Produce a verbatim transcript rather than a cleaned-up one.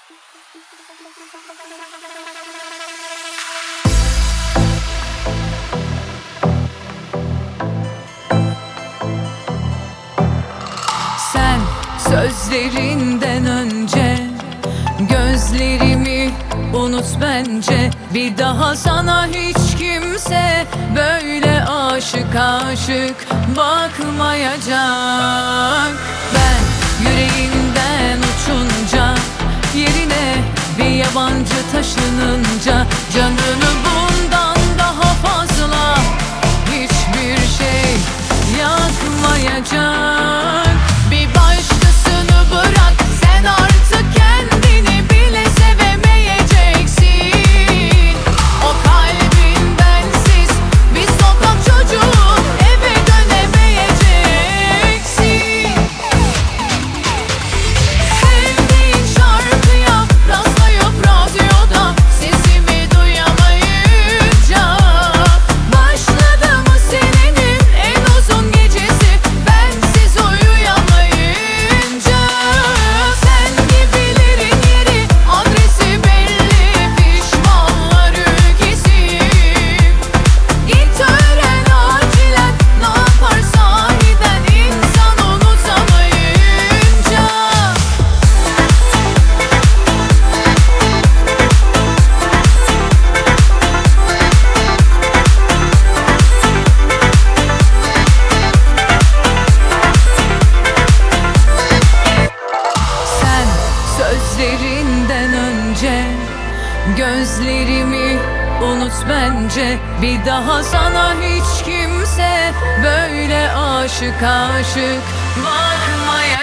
Sen sözlerinden önce gözlerimi unut bence. Bir daha sana hiç kimse böyle aşık aşık bakmayacak. Ben yüreğimden uçunca, yerine bir yabancı taşınınca, canını bundan daha fazla hiçbir şey yakmayacak. Bir başkasını bırak, sen artık kendini bile sevemeyeceksin. O kalbin bensiz bir sokak çocuğu, eve dönemeyeceksin. Sevdiğin şarkıya rastlayıp radyoda sesimi duyamayınca, başladı mı senenin en uzun gecesi bensiz uyuyamayınca? Sen gibilerin yeri adresi belli, pişmanlar ülkesi. Git öğren acilen, ne yapar sahiden insan unutamayınca? Sen sözlerinden önce gözlerimi unut bence. Bir daha sana hiç kimse böyle aşık aşık bakmaya